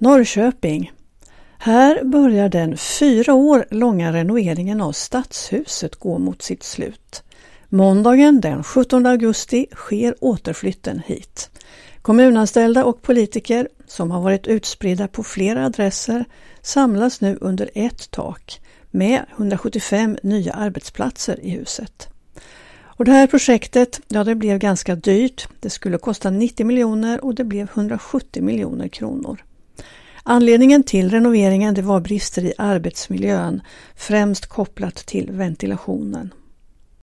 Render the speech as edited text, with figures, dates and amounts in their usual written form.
Norrköping. Här börjar den 4 år långa renoveringen av Stadshuset gå mot sitt slut. Måndagen den 17 augusti sker återflytten hit. Kommunanställda och politiker som har varit utspridda på flera adresser samlas nu under ett tak med 175 nya arbetsplatser i huset. Och det här projektet, det blev ganska dyrt. Det skulle kosta 90 miljoner och det blev 170 miljoner kronor. Anledningen till renoveringen det var brister i arbetsmiljön, främst kopplat till ventilationen.